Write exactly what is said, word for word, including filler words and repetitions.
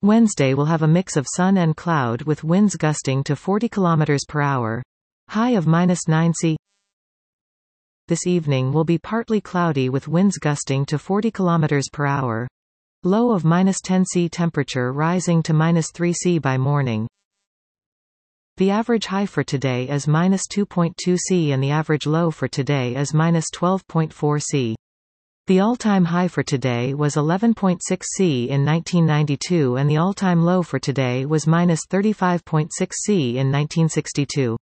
Wednesday will have a mix of sun and cloud with winds gusting to forty kilometers per hour. High of minus nine C. This evening will be partly cloudy with winds gusting to forty kilometers per hour. Low of minus ten C, temperature rising to minus three C by morning. The average high for today is minus two point two C and the average low for today is minus twelve point four C. The all-time high for today was eleven point six C in nineteen ninety-two and the all-time low for today was minus thirty-five point six C in nineteen sixty-two.